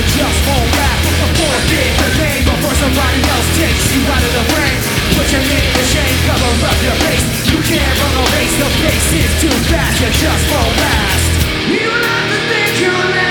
just won't last. Forfeit the game before somebody else takes you out of the frame. Put your name in shame, cover up your face. You can't run a race, the pace is too fast. You just won't last. You like to think you're